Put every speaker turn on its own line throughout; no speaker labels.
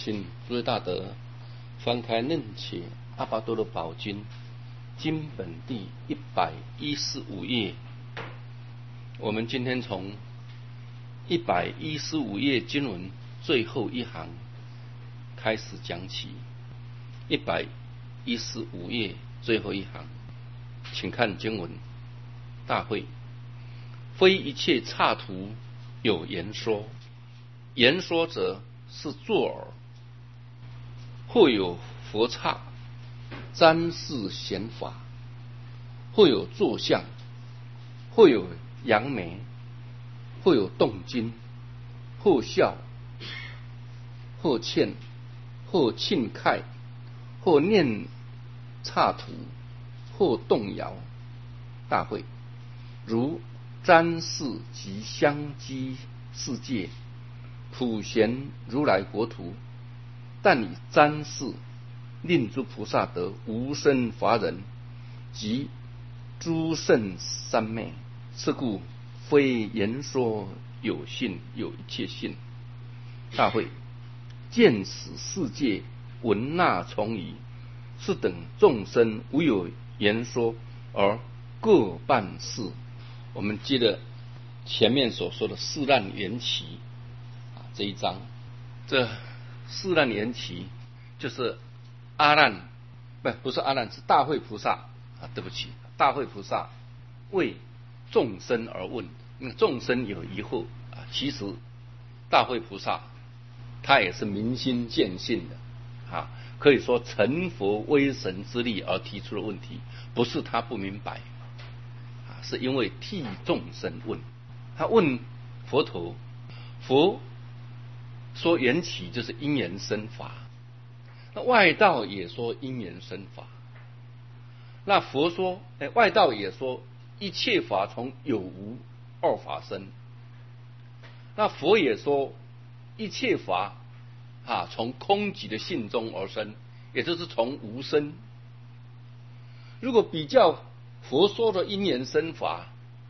请诸位大德翻开楞伽阿跋多罗宝经经本第115页。我们今天从115页经文最后一行开始讲起。115页最后一行，请看经文：大会，非一切刹土有言说，言说者是作耳，或有佛刹，瞻视显法，或有坐相，或有扬眉，或有动经，或笑，或欠，或庆慨，或念刹土，或动摇。大会，如瞻视及相机世界，普贤如来国土，但以瞻视令诸菩萨得无生法忍及诸圣三昧。是故非言说有信，有一切信。大会，见此世界闻那从疑，是等众生无有言说而各办事。我们接着前面所说的四难缘起这一章，这四难缘起就是阿难，不是阿难，是大慧菩萨对不起，大慧菩萨为众生而问。众生有疑惑其实大慧菩萨他也是明心见性的可以说成佛威神之力而提出的问题，不是他不明白是因为替众生问。他问佛陀，佛说缘起就是因缘生法，那外道也说因缘生法，那佛说外道也说一切法从有无二法生，那佛也说一切法从空寂的性中而生，也就是从无生。如果比较佛说的因缘生法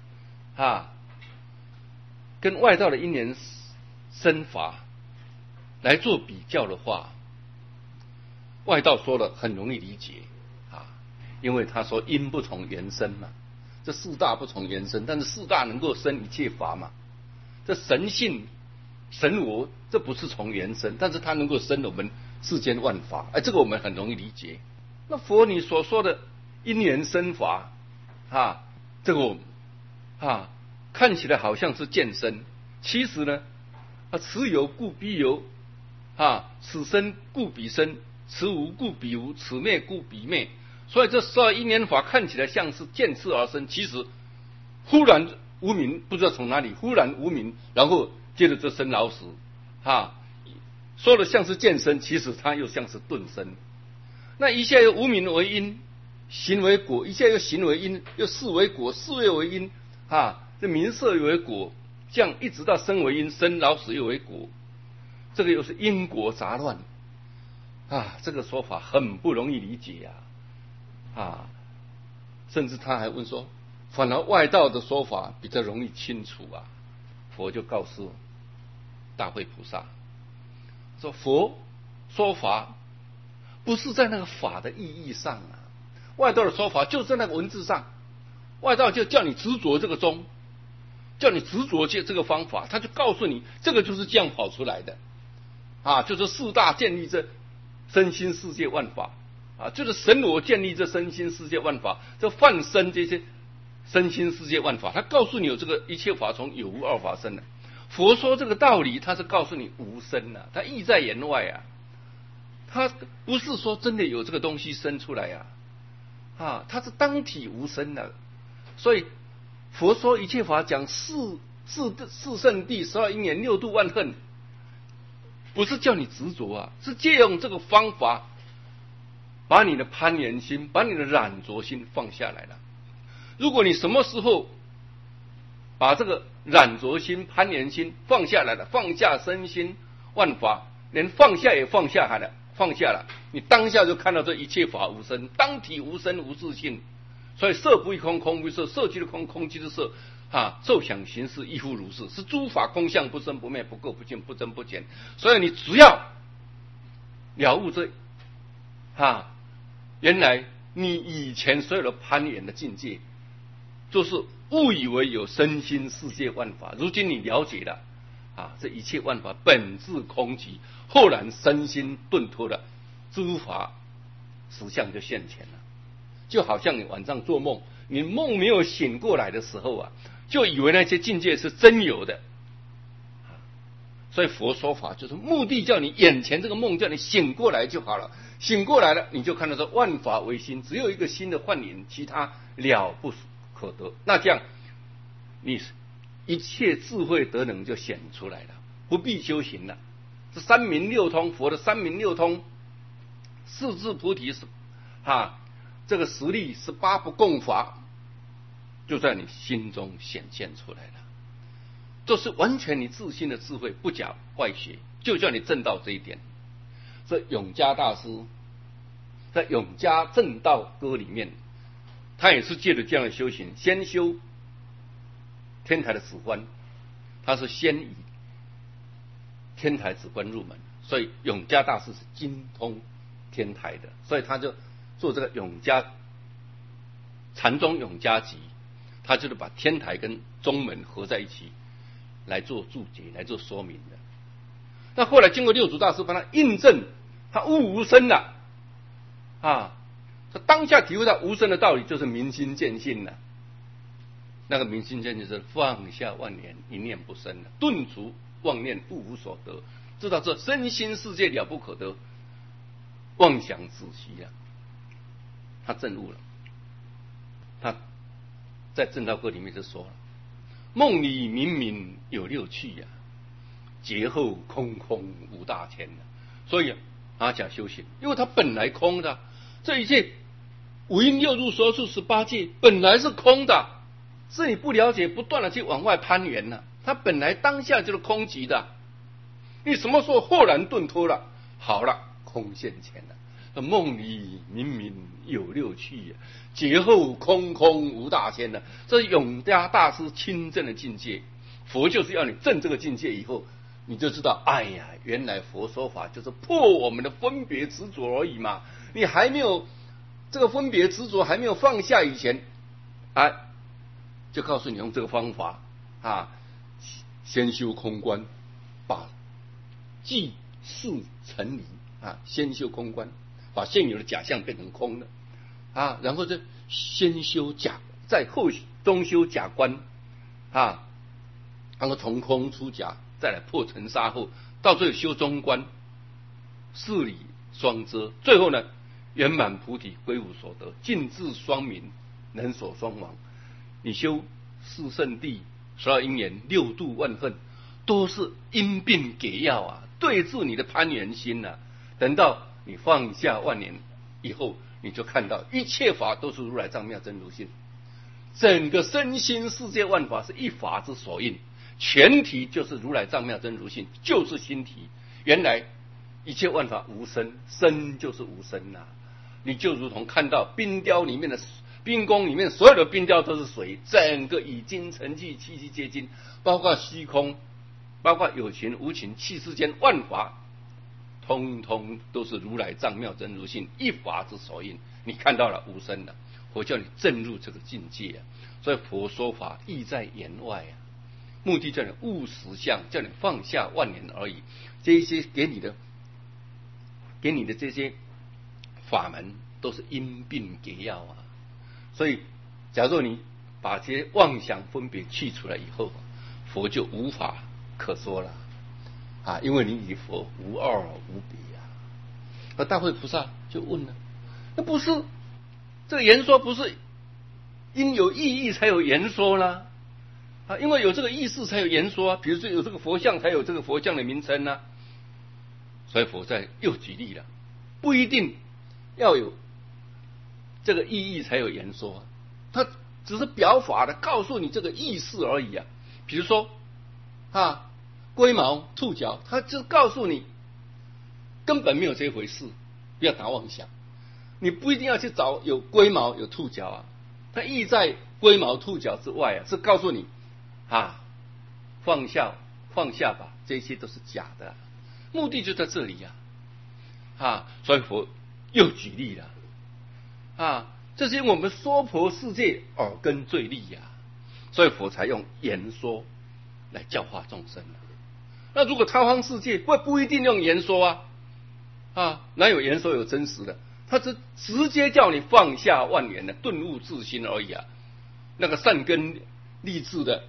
跟外道的因缘生法来做比较的话，外道说的很容易理解因为他说因不从缘生嘛，这四大不从缘生，但是四大能够生一切法嘛。这神性神我这不是从缘生，但是它能够生我们世间万法，这个我们很容易理解。那佛你所说的因缘生法这个我看起来好像是见生，其实呢此有故彼有此生故彼生，此无故彼无，此灭故彼灭。所以这12因缘法看起来像是见次而生，其实忽然无明，不知道从哪里忽然无明，然后接着就生老死说的像是见生，其实它又像是顿生。那一下又无明为因，行为果，一下又行为因，又事为果，事业为因这名色又为果，这样一直到生为因，生老死又为果，这个又是因果杂乱这个说法很不容易理解甚至他还问说，反而外道的说法比较容易清楚佛就告诉大慧菩萨说，佛说法不是在那个法的意义上外道的说法就在那个文字上，外道就叫你执着这个宗，叫你执着这个方法，他就告诉你这个就是这样跑出来的就是四大建立这身心世界万法就是神我建立这身心世界万法，这泛生这些身心世界万法，他告诉你有这个一切法从有无二法生的。佛说这个道理，他是告诉你无生他意在言外他不是说真的有这个东西生出来他是当体无生的。所以佛说一切法讲四圣谛12因缘6度万恨，不是叫你执着是借用这个方法把你的攀缘心，把你的染着心放下来了。如果你什么时候把这个染着心攀缘心放下来了，放下身心万法，连放下也放下了，你当下就看到这一切法无生，当体无生无自性。所以色不异空，空不异色，色即是空，空即是色受想行识亦复如是，是诸法空相，不生不灭，不垢不净，不增不减。所以你只要了悟这原来你以前所有的攀缘的境界，就是误以为有身心世界万法，如今你了解了这一切万法本质空寂，后然身心顿脱了，诸法实相就现前了。就好像你晚上做梦，你梦没有醒过来的时候就以为那些境界是真有的。所以佛说法就是目的叫你眼前这个梦叫你醒过来就好了，醒过来了你就看到说万法唯心，只有一个心的幻影，其他了不可得。那这样你一切智慧德能就显出来了，不必修行了。这三明六通，佛的三明六通，四智菩提这个实力18不共法，就在你心中显现出来了。这是完全你自心的智慧，不假外学，就叫你证到这一点。这永嘉大师在《永嘉正道歌》里面，他也是借着这样的修行，先修天台的止观，他是先以天台止观入门，所以永嘉大师是精通天台的，所以他就做这个永嘉禅宗永嘉集，他就是把天台跟宗门合在一起来做注解，来做说明的。那后来经过六祖大师帮他印证，他悟无生了他当下体会到无生的道理，就是明心见性了。那个明心见性是放下万念，一念不生了，顿除妄念，悟无所得，知道这身心世界了不可得，妄想止息了，他证悟了。他在正道歌里面就说了，梦里明明有六趣劫后空空无大千所以阿甲修行，因为他本来空的，这一切五阴六入所处18界本来是空的，是你不了解，不断的去往外攀缘他本来当下就是空寂的，你什么时候豁然顿脱了，好了，空现前了。梦里明明有六趣劫后空空无大千这是永嘉大师亲证的境界。佛就是要你证这个境界以后，你就知道，哎呀，原来佛说法就是破我们的分别执着而已嘛。你还没有这个分别执着还没有放下以前就告诉你用这个方法先修空观，把即事成理先修空观，把现有的假象变成空了然后先修假，再中修假观然后从空出假，再来破尘沙后，到最后修中观，事理双遮，最后呢圆满菩提，归无所得，尽智双明，能所双亡。你修四圣谛、12因缘、6度万恨，都是因病给药对治你的攀缘心等到你放下万年以后，你就看到一切法都是如来藏妙真如性，整个身心世界万法是一法之所应，全体就是如来藏妙真如性，就是心体。原来一切万法无生，生就是无生你就如同看到冰雕里面的冰宫里面所有的冰雕都是水，整个以精成气，气气皆精，包括虚空，包括有情无情，气世间万法通通都是如来藏妙真如性一法之所应。你看到了无生了，佛叫你证入这个境界所以佛说法意在言外目的叫你悟实相，叫你放下万年而已。这一些给你的这些法门都是因病给药所以假如你把这些妄想分别去除了以后，佛就无法可说了因为你与佛无二无别而大慧菩萨就问了，那不是这个言说不是因有意义才有言说啦因为有这个意识才有言说比如说有这个佛像才有这个佛像的名称所以佛在又举例了，不一定要有这个意义才有言说他只是表法的告诉你这个意思而已比如说龟毛兔角，他就告诉你根本没有这回事，不要打妄想。你不一定要去找有龟毛有兔角它意在龟毛兔角之外是告诉你放下吧，这些都是假的目的就在这里所以佛又举例了这是因为我们娑婆世界耳根最利所以佛才用言说来教化众生那如果他方世界不一定用言说哪有言说有真实的？他直接叫你放下万缘的顿悟自心而已那个善根立志的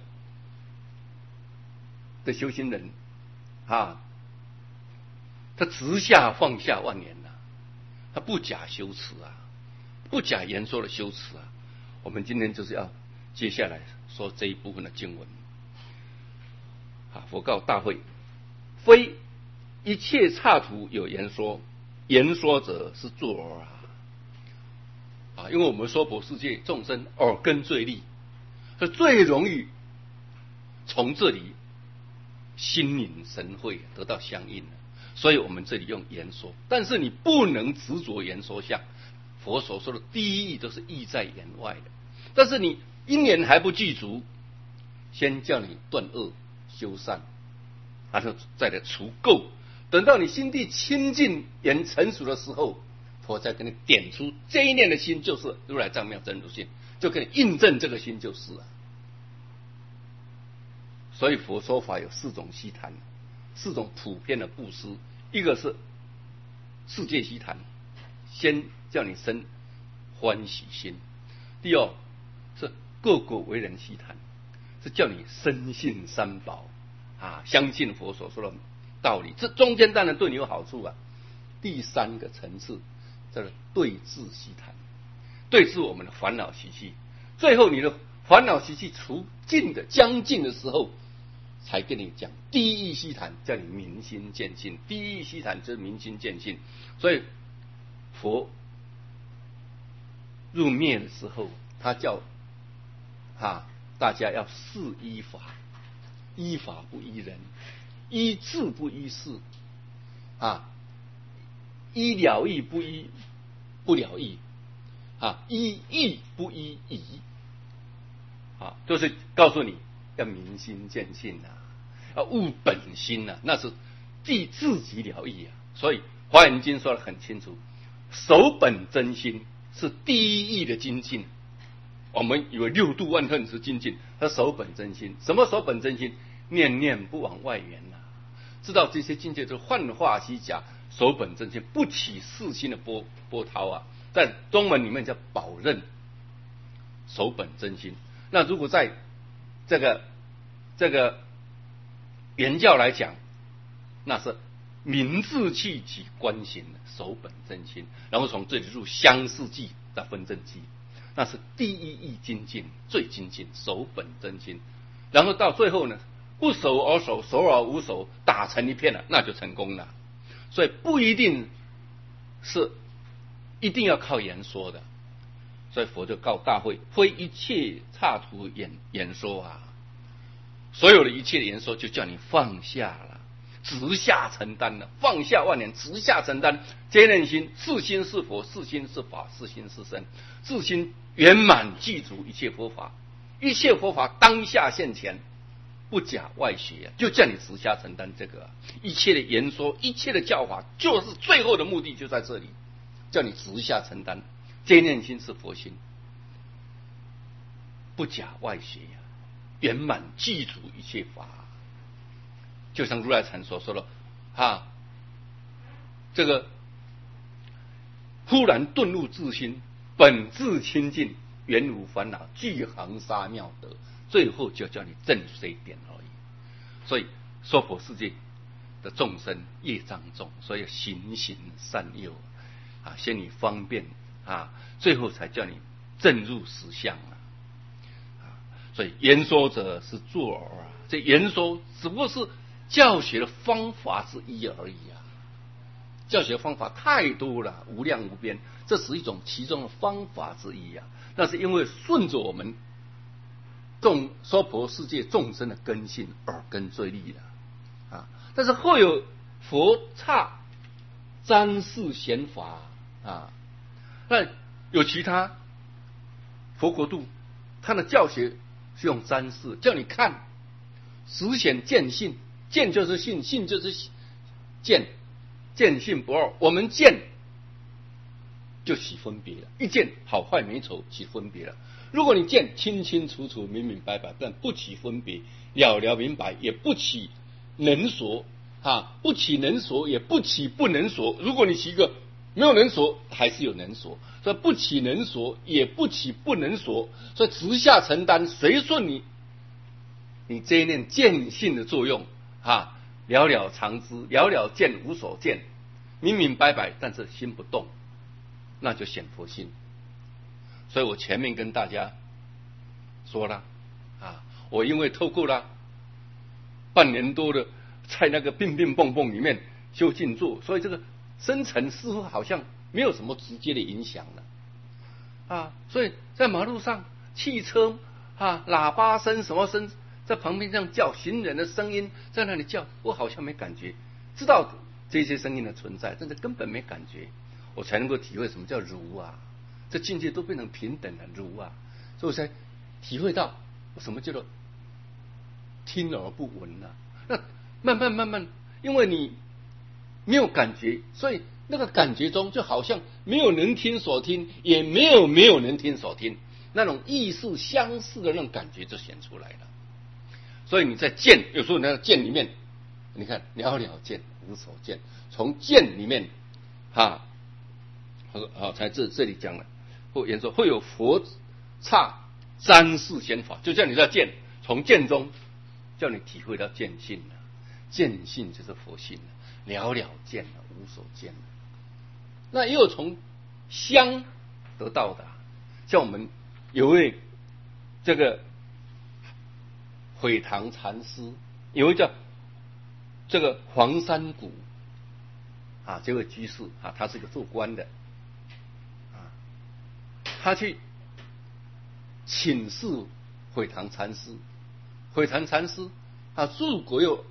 修行人他直下放下万缘他不假修持不假言说的修持我们今天就是要接下来说这一部分的经文佛告大会：非一切刹土有言说，言说者是作耳因为我们娑婆世界众生耳根最利，是最容易从这里心领神会得到相应所以我们这里用言说，但是你不能执着言说相。佛所说的第一义都是义在言外的，但是你因缘还不具足，先叫你断恶修善，然后再来除垢，等到你心地清净言成熟的时候，佛再给你点出这一念的心就是如来藏妙真如心，就给你印证这个心就是所以佛说法有4种悉檀，4种普遍的布施。一个是世界悉檀，先叫你生欢喜心；第二是个个为人悉檀，是叫你深信三宝相信佛所说的道理。这中间当然对你有好处第3个层次叫做对治悉檀，对治我们的烦恼习气。最后你的烦恼习气除尽的将尽的时候，才跟你讲第一义悉檀，叫你明心见性。第一义悉檀就是明心见性。所以佛入灭的时候，他叫大家要事依法，依法不依人，依智不依事依了义不了义依义不依义就是告诉你要明心见性要悟本心那是即自己了义所以华严经说得很清楚，守本真心是第一义的精进。我们以为6度万恨是精进，他守本真心。什么守本真心？念念不往外缘知道这些境界就是幻化虚假，守本真心，不起世心的波涛在中文里面叫保任，守本真心。那如果在这个原教来讲，那是明智气起观行，守本真心，然后从这里入相似记的分真记，那是第一义精进，最精进，守本真心。然后到最后呢，不守而守，守而无守，打成一片了，那就成功了。所以不一定是一定要靠言说的。所以佛就告大会：非一切刹土言说所有的一切的言说就叫你放下了，直下承担了，放下万年，直下承担。坚韧心，自心是佛，自心是法，自心是身，自心圆满具足一切佛法，一切佛法当下现前，不假外学就叫你直下承担这个一切的言说，一切的教法，就是最后的目的就在这里，叫你直下承担。坚韧心是佛心，不假外学圆满具足一切法。就像如来禅所说的这个忽然顿悟自心，本自清净，原无烦恼，具恒沙妙德，最后就叫你证这一点而已。所以娑婆世界的众生业障重，所以行行善诱先以方便最后才叫你证入实相所以言说者是作耳这言说只不过是教学的方法之一而已教学方法太多了，无量无边，这是一种其中的方法之一那是因为顺着我们娑婆世界众生的根性，耳根最利但是后有佛刹瞻视显法那有其他佛国度，他的教学是用瞻视，叫你看，实显见性，见就是信，信就是见见性不二，我们见就起分别了，一见好坏美丑起分别了。如果你见清清楚楚、明明白白，但不起分别，了了明白，也不起能所不起能所，也不起不能所。如果你起一个没有能所，还是有能所，所以不起能所，也不起不能所，所以直下承担，随顺你这一念见性的作用了了常知，了了见无所见，明明白白，但是心不动，那就显佛性。所以我前面跟大家说了我因为透过了半年多的在那个病病蹦蹦里面修静坐，所以这个深层似乎好像没有什么直接的影响了所以在马路上汽车喇叭声什么声在旁边这样叫，行人的声音在那里叫，我好像没感觉，知道这些声音的存在，但是根本没感觉，我才能够体会什么叫如这境界都变成平等的如所以我才体会到什么叫做听而不闻那慢慢，因为你没有感觉，所以那个感觉中就好像没有能听所听，也没有能听所听，那种意识相似的那种感觉就显出来了。所以你在见，有时候你在见里面，你看了了见无所见，从见里面才这里讲了，或言说会有佛刹瞻视显法，就叫你在见，从见中叫你体会到见性了，见性就是佛性了，了了见了，无所见了。那也有从香得到的，像我们有位这个毁堂禅师，有一叫这个黄山谷这位居士他是个做官的他去请示毁堂禅师，毁堂禅师诸国有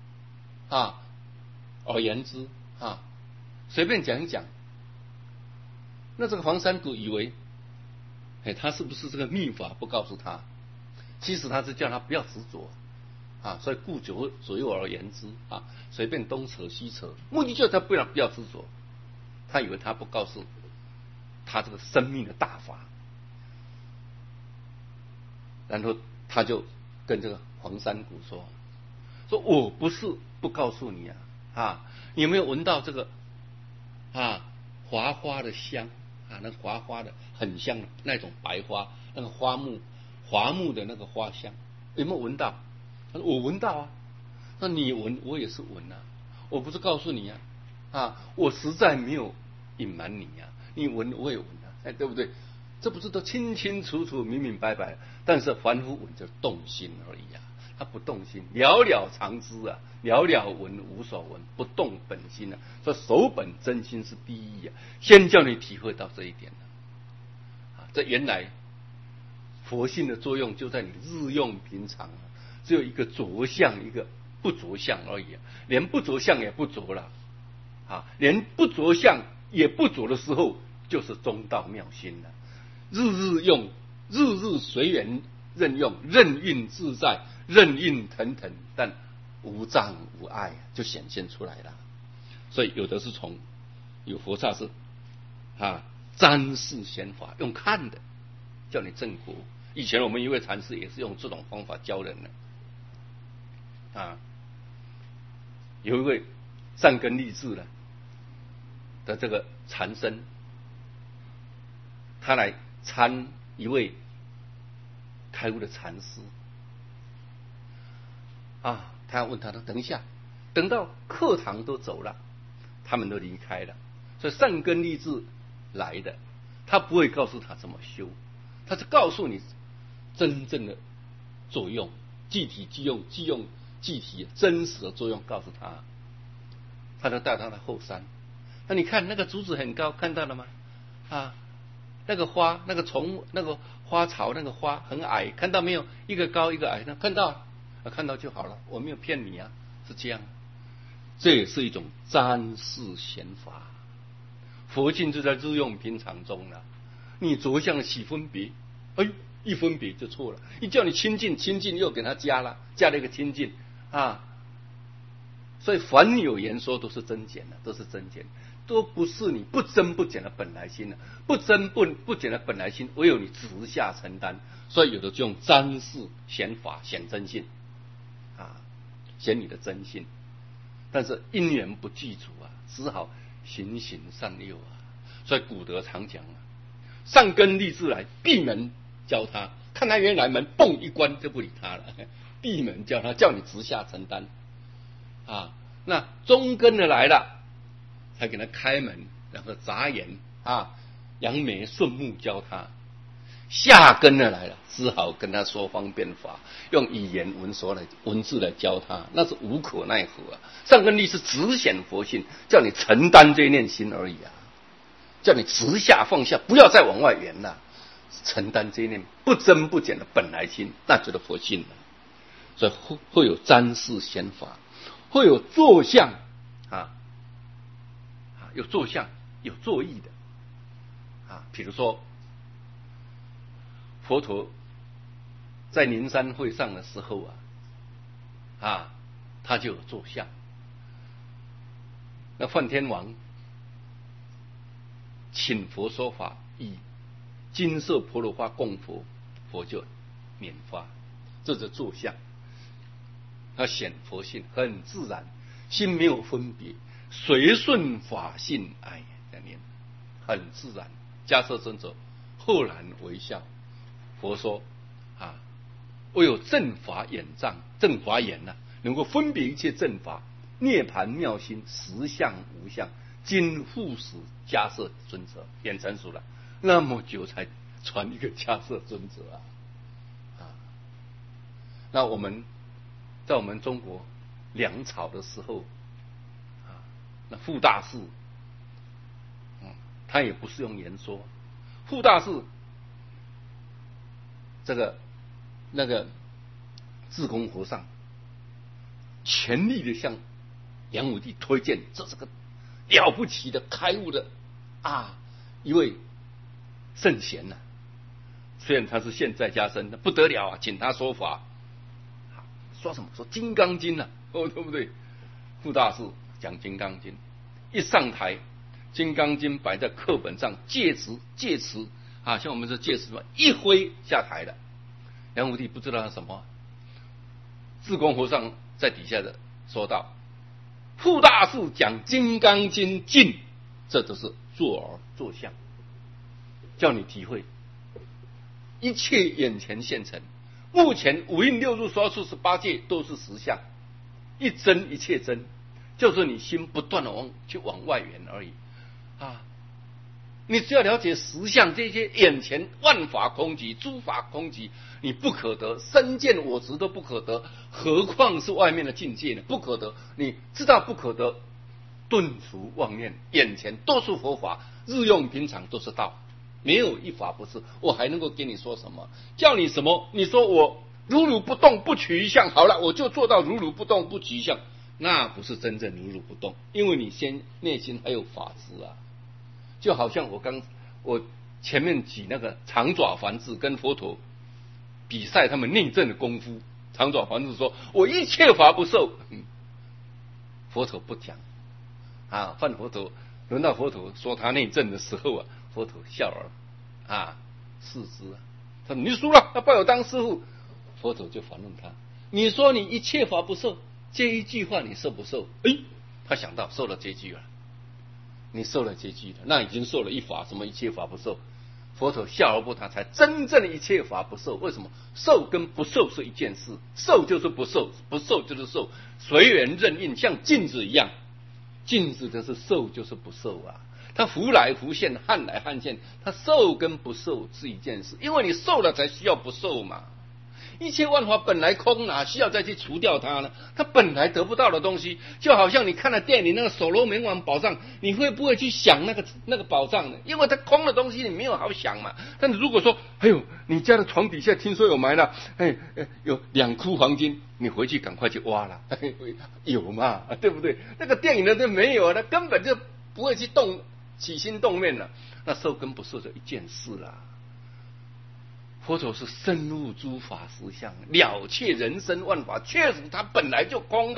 而言之随便讲一讲。那这个黄山谷以为他是不是这个秘法不告诉他，其实他是叫他不要执着所以顾左右而言之随便东扯西扯，目的就是他不要执着，他以为他不告诉他这个生命的大法，然后他就跟这个黄山谷说我不是不告诉你你有没有闻到这个华花的香那华花的很香的那种白花，那个华木的那个花香，有没有闻到？他说我闻到那你闻我也是闻我不是告诉你我实在没有隐瞒你你闻我也闻对不对？这不是都清清楚楚明明白白，但是凡夫闻就动心而已他不动心，了了常知了了闻无所闻，不动本心所以守本真心是第一先叫你体会到这一点这原来佛性的作用就在你日用平常只有一个着相一个不着相而已连不着相也不着了连不着相也不着的时候，就是中道妙心了。日日用，日日随缘任用，任运自在，任运腾腾，但无障无碍就显现出来了。所以有的是从有佛刹是瞻视显法，用看的叫你正果。以前我们一位禅师也是用这种方法教人的有一位善根立志的这个禅僧，他来参一位开悟的禅师他问他等一下，等到课堂都走了，他们都离开了，所以善根立志来的，他不会告诉他怎么修，他是告诉你真正的作用，具体具用具体真实的作用告诉他。他就带他到后山，那你看那个竹子很高，看到了吗？那个花，那个虫，那个花草，那个花很矮，看到没有？一个高一个矮，看到看到就好了，我没有骗你是这样。这也是一种瞻视显法，佛性就在日用平常中了。你着相起分别，一分别就错了。一叫你亲近，亲近又给他加了一个亲近所以凡有言说都是增减的，都是增减，都不是你不增不减的本来心的，不增不减的本来心，唯有你直下承担。所以有的就用瞻视显法显真性啊，显你的真性。但是因缘不具足啊，只好循循善诱啊。所以古德常讲啊，善根立志来，闭门教他，看他原来门，嘣一关就不理他了。闭门教他，叫你直下承担啊。那中根的来了，才给他开门，然后眨眼啊，扬眉顺目教他。下根的来了，只好跟他说方便法，用语言文字来教他，那是无可奈何啊。上根立是直显佛性，叫你承担这一念心而已啊，叫你直下放下，不要再往外圆了，承担这一念不增不减的本来心，那就是佛性了。所以会有瞻视显法，会有坐相啊，有坐相，有坐意的啊。比如说佛陀在灵山会上的时候啊，他就有坐相。那梵天王请佛说法，以金色婆罗花供佛，佛就拈发，这是坐相。他显佛性很自然，心没有分别，随顺法性，哎，这样念很自然。迦叶尊者赫然微笑，佛说啊，唯有正法眼障，正法眼啊，能够分别一切正法，涅盘妙心，实相无相，今复使迦叶尊者眼成熟了，那么久才传一个迦叶尊者啊。那我们在我们中国粮草的时候啊，那傅大士，他也不是用言说，傅大士那个智公和尚全力的向梁武帝推荐，这是个了不起的开悟的一位圣贤呐。虽然他是现在加身的不得了啊，请他说法。说什么？说《金刚经》啊，对不对？傅大士讲《金刚经》，一上台，《金刚经》摆在课本上，戒词啊，像我们这戒词什么，一挥下台了。梁武帝不知道他什么，智公和尚在底下的说道：“傅大士讲《金刚经》尽，这都是坐相，叫你体会一切眼前现成。”目前五蕴六入148界都是实相，一真一切真，就是你心不断的往外圆而已啊！你只要了解实相，这些眼前万法空寂，诸法空寂，你不可得，身见我执都不可得，何况是外面的境界呢？不可得，你知道不可得，顿除妄念，眼前都是佛法，日用平常都是道。没有一法不是，我还能够跟你说什么？叫你什么？你说我如如不动不取一相，好了，我就做到如如不动不取一相，那不是真正如如不动，因为你内心还有法执啊。就好像我前面举那个长爪梵志跟佛陀比赛他们内证的功夫，长爪梵志说我一切法不受，佛陀不讲啊，轮到佛陀说他内证的时候啊，佛陀笑而视之啊，他说你输了，他拜我当师父。佛陀就反问他，你说你一切法不受，这一句话你受不受？他想到受了这句了，你受了这句了，那已经受了一法，什么一切法不受？佛陀笑而不答，才真正的一切法不受。为什么？受跟不受是一件事，受就是不受，不受就是受，随缘任应，像镜子一样，镜子就是受就是不受啊。它浮来浮现，撼来撼现，它受跟不受是一件事，因为你受了才需要不受嘛。一切万法本来空，哪需要再去除掉它呢？它本来得不到的东西，就好像你看了电影那个所罗门王宝藏，你会不会去想那个宝藏呢？因为它空的东西你没有好想嘛。但是如果说，你家的床底下听说有埋了，有2窟黄金，你回去赶快去挖了，有嘛，对不对？那个电影的都没有，那根本就不会去起心动念了。那受跟不受就一件事啦。佛陀是深入诸法实相，了却人生万法，确实它本来就空的，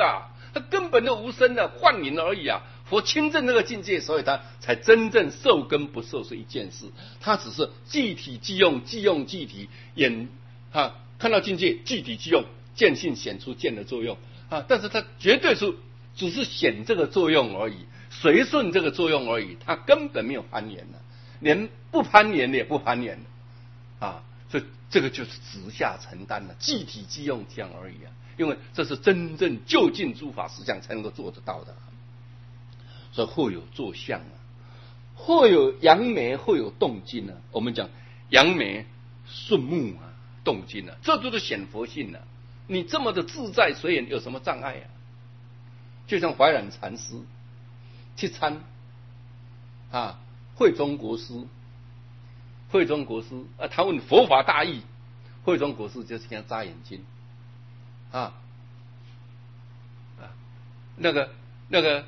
他根本就无生的幻影而已啊。佛亲证这个境界，所以他才真正受根不受是一件事，他只是即体即用，即用即体，看到境界即体即用，见性显出见的作用啊，但是他绝对是只是显这个作用而已，随顺这个作用而已，他根本没有攀岩的，连不攀岩的也不攀岩的啊，所以这个就是直下承担了，即体即用这样而已啊，因为这是真正就近诸法实相才能够做得到的。所以或有作相啊，或有扬眉，或有动静啊。我们讲扬眉顺目啊，动静啊，这就是显佛性啊。你这么的自在随缘，有什么障碍啊？就像怀染禅师去参慧中国师，他问佛法大义，慧中国师就是给他眨眼睛那个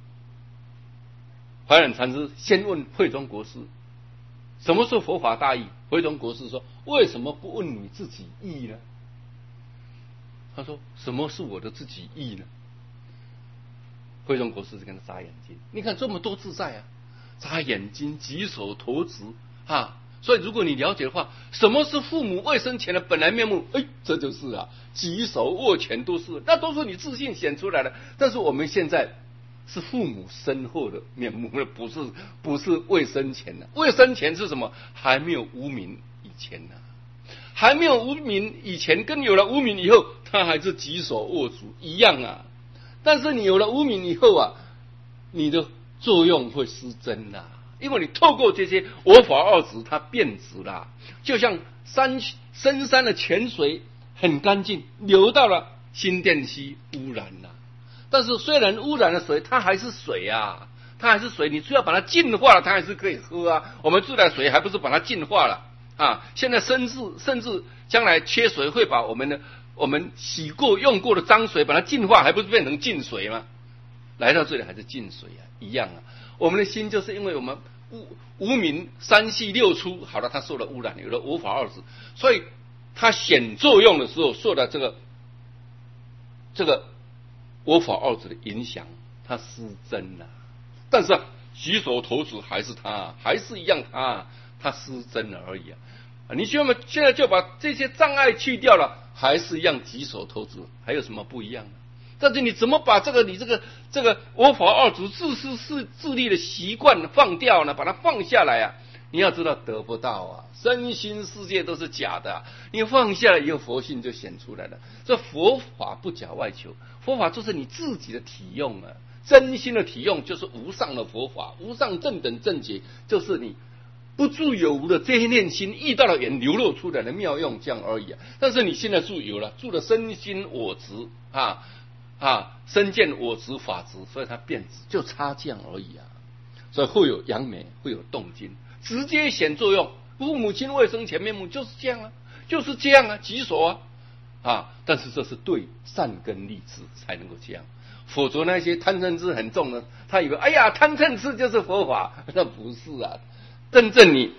怀染禅师先问慧中国师什么是佛法大义，慧中国师说为什么不问你自己义呢？他说什么是我的自己义呢？慧中国师就跟他眨眼睛，你看这么多自在啊，眨眼睛举手投足所以如果你了解的话，什么是父母未生前的本来面目，这就是举手握拳都是，那都是你自信显出来的。但是我们现在是父母身后的面目，不是未生前的。未生前是什么？还没有无明以前呢，还没有无明以前跟有了无明以后，他还是举手握足一样啊。但是你有了无明以后啊，你的作用会失真啦，因为你透过这些我法二执，它变质啦，就像深山的泉水很干净，流到了新店溪污染了。但是虽然污染了水，它还是水啊，它还是水，你只要把它净化了，它还是可以喝啊。我们自来水还不是把它净化了现在甚至将来缺水会把我们洗过用过的脏水把它净化，还不是变成净水吗？来到这里还是净水啊，一样啊。我们的心就是因为我们无明三系六出，好了，它受了污染，有了我法二执，所以它显作用的时候受到这个我法二执的影响，它失真了。但是举手投足还是他，还是一样他失真了而已你现在就把这些障碍去掉了，还是一样举手投足，还有什么不一样呢？但是你怎么把你这个我法二执自私自利的习惯放掉呢？把它放下来你要知道得不到身心世界都是假的你放下来以后，佛性就显出来了。这佛法不假外求，佛法就是你自己的体用真心的体用就是无上的佛法，无上正等正觉，就是你不住有无的这一念心遇到了缘流露出来的妙用，这样而已但是你现在住有了，住了身心我执身见我执法执，所以它变质，就差这样而已所以会有扬眉，会有动静，直接显作用。父母亲未生前面目就是这样就是这样举手但是这是对善根利智才能够这样，否则那些贪嗔痴很重的，他以为贪嗔痴就是佛法，那不是真正你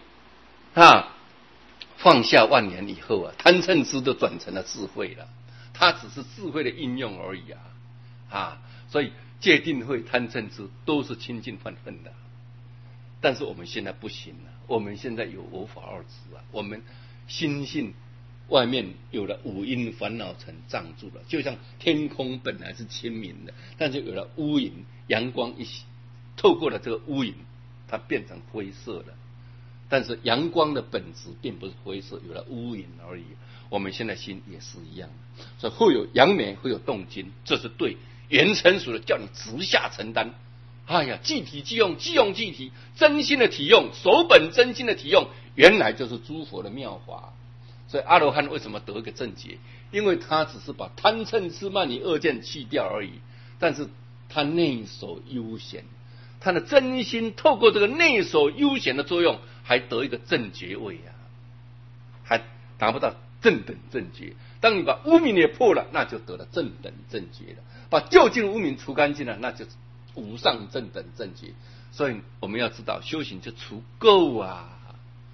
放下万年以后贪嗔痴都转成了智慧了，它只是智慧的应用而已所以戒定慧贪嗔痴都是清净换分的。但是我们现在不行了，我们现在有我法二执我们心性外面有了五阴烦恼层障住了，就像天空本来是清明的，但是有了乌云，阳光一透过了这个乌云，它变成灰色了。但是阳光的本质并不是灰色，有了乌云而已。我们现在心也是一样，所以会有扬眉，会有动静，这是对缘成熟的，叫你直下承担。即体即用，即用即体，真心的体用，守本真心的体用，原来就是诸佛的妙法。所以阿罗汉为什么得一个正觉？因为他只是把贪嗔痴慢疑二见去掉而已，但是他内守悠闲，他的真心透过这个内守悠闲的作用，还得一个正觉位还达不到正等正觉。当你把污名也破了，那就得了正等正觉了；把究竟污名除干净了，那就无上正等正觉。所以我们要知道，修行就除垢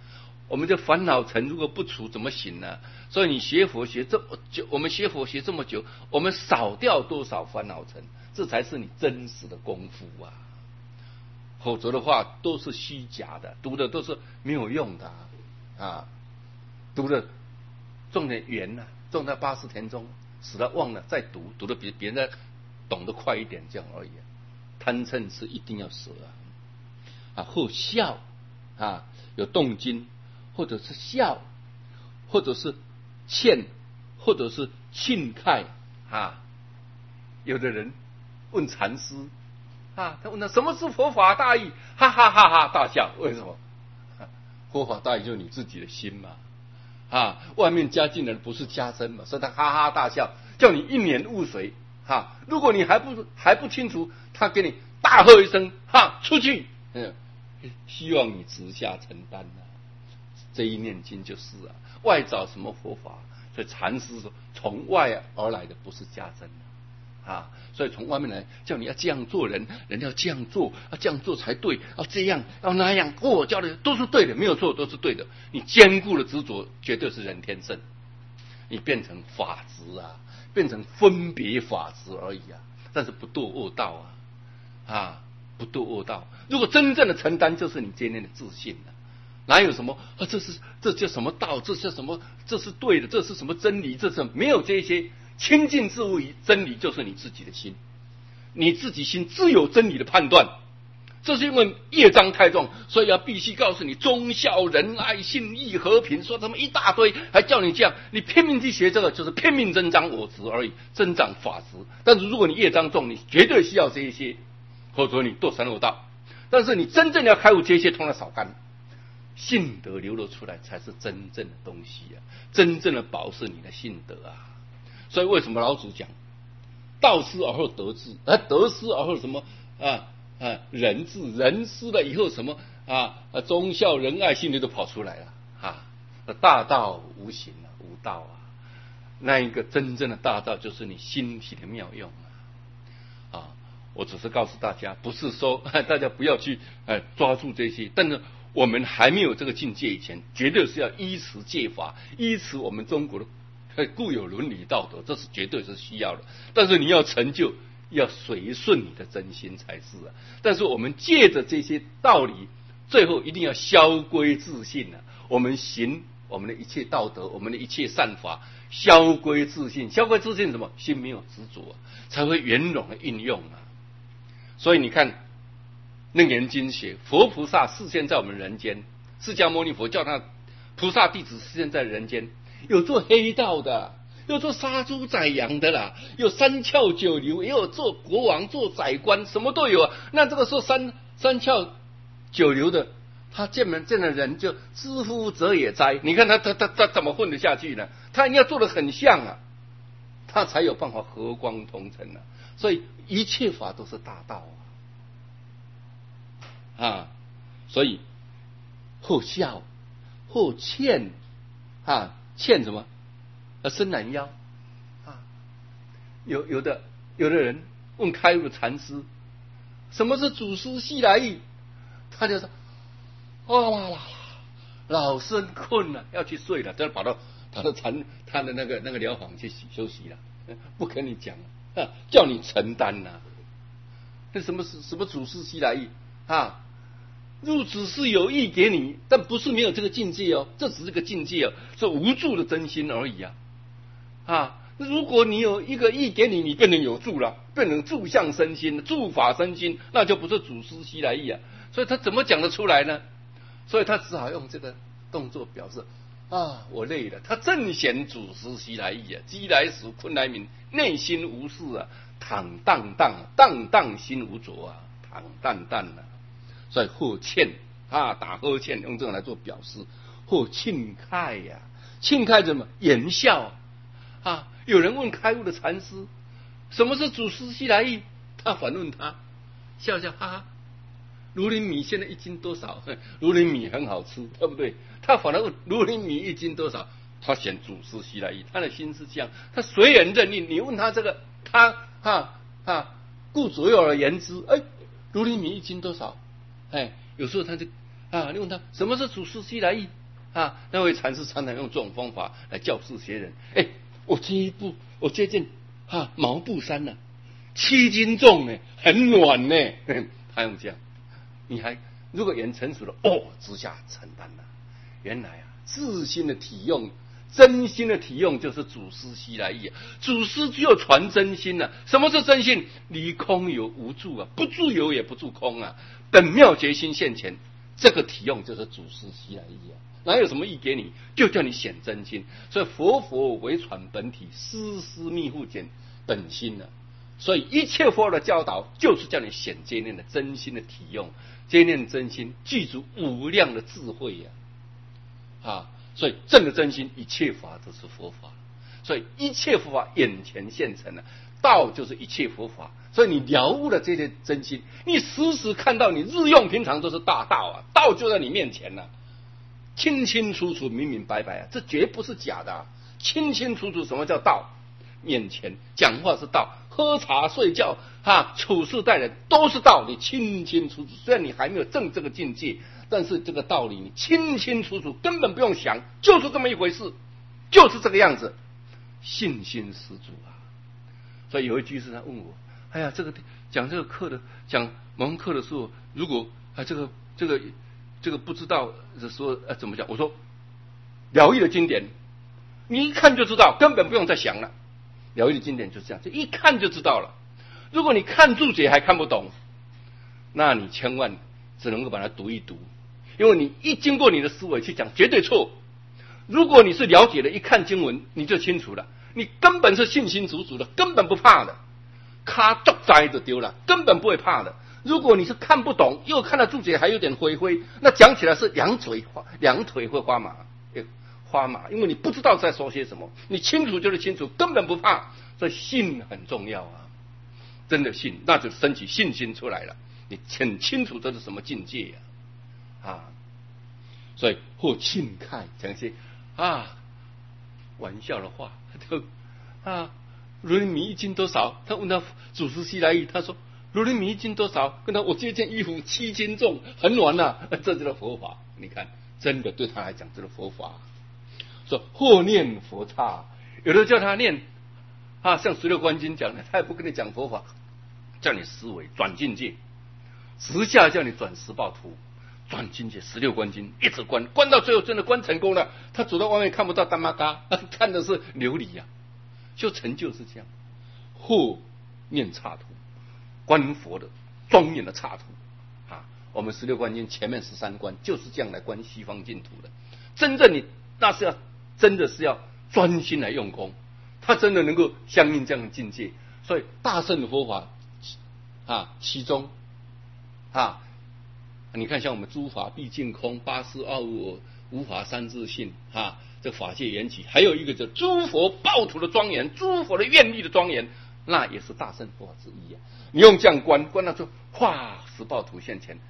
我们的烦恼尘如果不除，怎么行呢？所以你学佛学这么久，我们学佛学这么久，我们少掉多少烦恼尘，这才是你真实的功夫啊！否则的话都是虚假的，读的都是没有用的啊！读的种点缘呐，种在80田中，死了忘了再读，读的比别人懂得快一点，这样而已。贪嗔痴一定要舍啊！或笑啊，有动经，或者是笑，或者是欠，或者是庆慨啊。有的人问禅师啊，他问他什么是佛法大义，哈哈哈哈大笑。为什么？佛法大义就是你自己的心嘛。啊，外面加进来的不是加深嘛，所以他哈哈大笑，叫你一脸雾水。哈，如果你还不清楚，他给你大喝一声，哈，出去。希望你直下承担啊。这一念经就是啊，外找什么佛法？所以禅师说，从外而来的不是加增啊，所以从外面来叫你要这样做人要这样做，这样做才对，要这样要那样，我教的都是对的，没有错，都是对的。你坚固的执着，绝对是人天圣，你变成法执啊，变成分别法执而已啊，但是不堕恶道啊，不堕恶道。如果真正的承担，就是你今天的自信了。哪有什么这叫什么道？这叫什么？这是对的，这是什么真理？这是没有这些清净自无疑，真理就是你自己的心，你自己心自有真理的判断。这是因为业障太重，所以要必须告诉你忠孝仁爱信义和平，说他们一大堆，还叫你这样，你拼命去学这个，就是拼命增长我执而已，增长法执。但是如果你业障重，你绝对需要这一些，否则你堕三恶道。但是你真正要开悟，这些通通少干。信德流露出来才是真正的东西啊！真正的宝是你的信德啊！所以为什么老祖讲道失而后德治，德失而后什么仁治，仁失了以后什么忠孝仁爱信德都跑出来了啊！大道无形啊，无道啊！那一个真正的大道就是你心体的妙用啊！我只是告诉大家，不是说大家不要去抓住这些，但是我们还没有这个境界以前，绝对是要依持戒法，依持我们中国的固有伦理道德，这是绝对是需要的。但是你要成就，要随顺你的真心才是啊。但是我们借着这些道理，最后一定要消归自信啊。我们行我们的一切道德，我们的一切善法，消归自信。消归自信什么？心没有执着才会圆融的运用啊。所以你看楞严经写佛菩萨示现在我们人间，释迦牟尼佛叫他菩萨弟子示现在人间，有做黑道的，有做杀猪宰羊的啦，有三教九流，也有做国王做宰官，什么都有啊。那这个时候三教九流的，他见了人就知夫者也哉，你看他怎么混得下去呢？他一定要做得很像啊，他才有办法和光同尘啊。所以一切法都是大道啊，所以或笑或欠欠什么伸懒腰啊。有的人问开悟的禅师，什么是祖师西来意？他就说老身困了，要去睡了，就跑到他的那个疗房去休息了，不跟你讲了，叫你承担呐。那什么祖师西来意啊？入只是有意给你，但不是没有这个境界哦，这只是个境界哦，是无助的真心而已啊！如果你有一个意给你，你变成有助了，变成助相身心、助法身心，那就不是祖师西来意啊！所以他怎么讲得出来呢？所以他只好用这个动作表示我累了。他正显祖师西来意啊，饥来时困来鸣，内心无事啊，坦荡荡心无着啊，坦荡荡啊。所以或欠打呵欠，用这个来做表示，或庆慨呀，庆慨什么？言笑啊！有人问开悟的禅师，什么是祖师西来意？他反问他，笑笑哈哈。如林米现在一斤多少？如林米很好吃，对不对？他反而问如林米一斤多少？他显祖师西来意，他的心是这样，他随人任意。你问他这个，他顾左右而言之。如林米一斤多少？有时候他就你问他什么是祖师西来意那位禅师常常用这种方法来教示学人。我这件毛布衫呢，7斤重呢，很暖呢。他用这样，你还如果言成熟了，直下承担了。原来自心的体用，真心的体用就是祖师西来意。祖师只有传真心啊。什么是真心？离空有无住啊，不住有也不住空啊。本妙觉心现前，这个体用就是祖师西来意啊。哪有什么意给你？就叫你显真心。所以佛为传本体，丝丝密户见本心啊。所以一切佛的教导，就是叫你显这念的真心的体用。这念真心具足无量的智慧呀。所以正的真心，一切法都是佛法。所以一切佛法眼前现成了，道就是一切佛法。所以你了悟了这些真心，你时时看到，你日用平常都是大道道就在你面前了，清清楚楚、明明白白这绝不是假的清清楚楚。什么叫道？面前讲话是道，喝茶睡觉处事待人都是道，你清清楚楚。虽然你还没有证这个境界，但是这个道理你清清楚楚，根本不用想，就是这么一回事，就是这个样子，信心十足所以有一居士他问我，这个讲这个课的，讲蒙课的时候，如果这个不知道的时候怎么讲？我说了义的经典，你一看就知道，根本不用再想了。了义的经典就是这样，就一看就知道了。如果你看注解还看不懂，那你千万只能够把它读一读，因为你一经过你的思维去讲，绝对错。如果你是了解了，一看经文你就清楚了，你根本是信心足足的，根本不怕的，卡足栽就丢了，根本不会怕的。如果你是看不懂，又看到注解还有点灰灰，那讲起来是两腿会花麻，因为你不知道在说些什么。你清楚就是清楚，根本不怕。所以信很重要真的信，那就升起信心出来了。你很清楚这是什么境界所以或庆慨讲一些玩笑的话，如来米一斤多少？他问他祖师西来意，他说如来米一斤多少？跟他我这件衣服7斤重，很暖这就是佛法。你看，真的对他来讲，这是佛法。说或念佛刹，有的叫他念像十六观经讲的，他也不跟你讲佛法，叫你思维转境界，直下叫你转十报图，转境界。十六观经一直观到最后，真的观成功了。他走到外面看不到大妈嘎，看的是琉璃就成就是这样。或念刹图，观佛的庄严的刹图我们十六观经前面13观就是这样来观西方净土的。真正你那是要真的是要专心来用功，他真的能够相应这样的境界。所以大乘的佛法其中你看像我们诸法毕竟空，八事二无我，无法三自性这法界缘起，还有一个叫诸佛报土的庄严，诸佛的愿力的庄严，那也是大乘佛法之一你用这样观到就十报土现前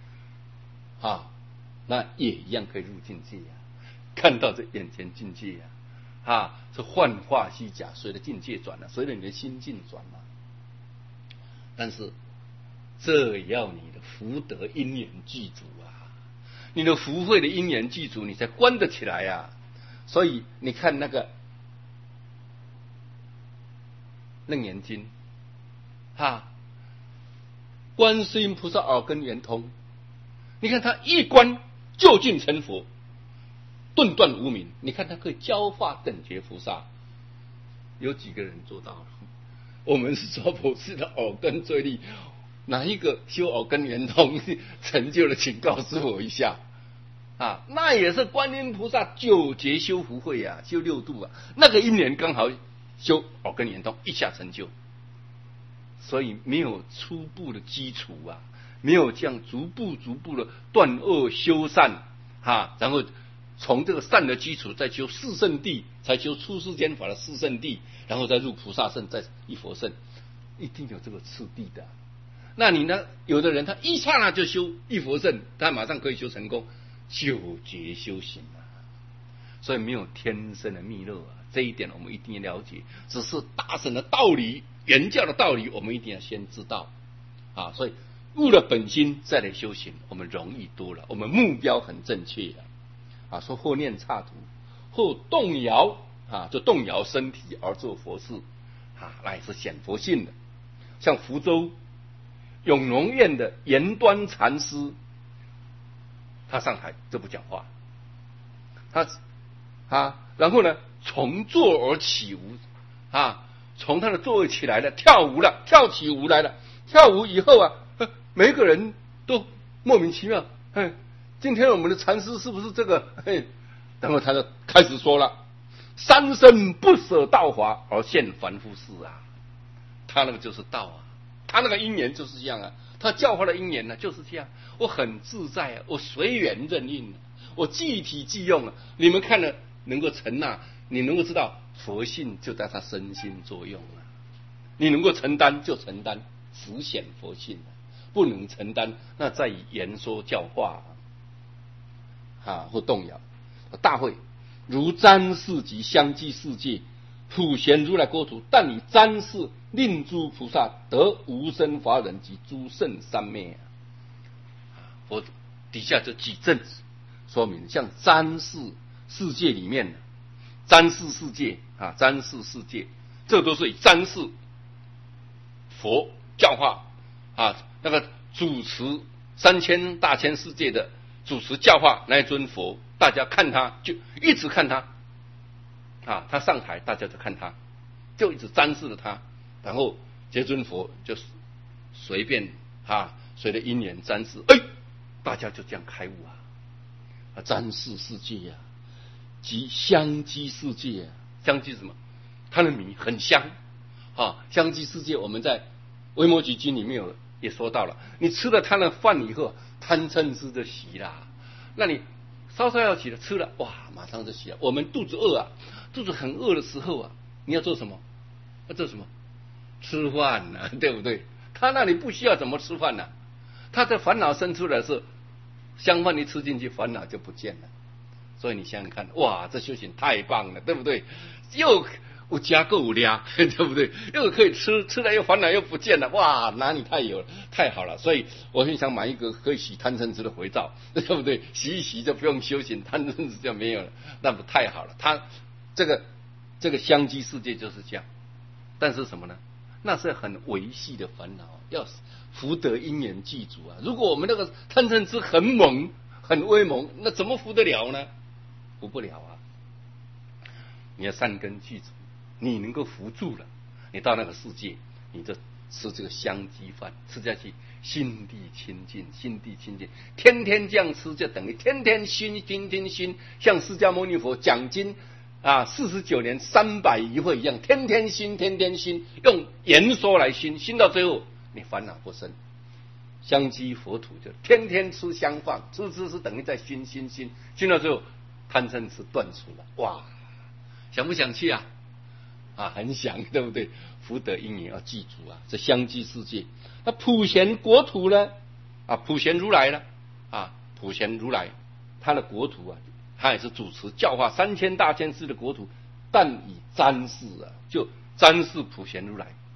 那也一样可以入境界看到这眼前境界这幻化虚假，随着境界转随着你的心境转但是这也要你的福德因缘具足你的福慧的因缘具足，你才观得起来所以你看那个楞严经观世音菩萨耳根圆通，你看他一观就近成佛，顿断无明。你看他可以教化等觉菩萨，有几个人做到了？我们是娑婆世的耳根最利，哪一个修耳根圆通成就了？请告诉我一下那也是观音菩萨9劫修福慧修6度那个因缘刚好修耳根圆通，一下成就。所以没有初步的基础没有这样逐步的断恶修善然后从这个善的基础再修四圣谛，才修出世间法的四圣谛，然后再入菩萨圣，再一佛圣，一定有这个次第的。那你呢？有的人他一刹那就修一佛圣，他马上可以修成功，9劫修行所以没有天生的密勒这一点我们一定要了解。只是大乘的道理，原教的道理，我们一定要先知道所以悟了本心再来修行，我们容易多了，我们目标很正确啊，说或念刹土，或动摇啊，就动摇身体而做佛事啊，那也是显佛性的。像福州永隆院的严端禅师，他上台就不讲话，然后呢，从座而起舞啊，从他的座位起来了，跳舞了，跳起舞来了。跳舞以后啊，每个人都莫名其妙，今天我们的禅师是不是这个？然后他就开始说了：三生不舍道华而现凡夫事啊！他那个就是道啊，他那个因缘就是这样啊，他教化的因缘呢就是这样。我很自在啊，我随缘任运啊，我即体即用啊。你们看了能够成啊，你能够知道佛性就在他身心作用啊。你能够承担就承担，实显佛性啊。不能承担，那在于言说教化或动摇。大会如瞻视及相继世界，普贤如来国土，但以瞻视令诸菩萨得无生法忍及诸圣三昧我底下就举证说明，像瞻视世界里面的瞻视世界瞻视世界，这都是以瞻视佛教化那个主持3000大千世界的主持教化那一尊佛，大家看他就一直看他他上台大家就看他，就一直瞻视着他，然后这尊佛就随便随着因缘瞻视，大家就这样开悟瞻视世界即香积世界香积什么？它的米很香香积世界我们在维摩诘经里面也说到了，你吃了它的饭以后，贪嗔痴就熄了。那你稍稍要起了吃了，哇，马上就熄了。我们肚子饿肚子很饿的时候你要做什么？要做什么？吃饭对不对？他那里不需要怎么吃饭他的烦恼生出来是香饭一吃进去，烦恼就不见了。所以你想想看，哇，这修行太棒了，对不对？又有加够有量，对不对？又可以吃了又烦恼又不见了，哇，哪里太好了！所以我很想买一个可以洗贪嗔痴的肥皂，对不对？洗一洗就不用修行，贪嗔痴就没有了，那不太好了。他这个香积世界就是这样，但是什么呢？那是很维系的烦恼，要福德因缘具足如果我们那个贪嗔痴很猛很威猛，那怎么服得了呢？服不了你要善根具足，你能够服住了，你到那个世界，你就吃这个香积饭，吃下去心地清净，天天这样吃，就等于天天熏，像释迦牟尼佛讲经49年300余会一样，天天熏，用言说来熏到最后，你烦恼不生。香积佛土就天天吃香饭，吃是等于在熏到最后，贪嗔痴断除了，哇！想不想去很想，对不对？福德因缘要记住这香积世界。那普贤国土呢？普贤如来呢？普贤如来他的国土他也是主持教化3000大千世的国土，但以瞻视就瞻视普贤如来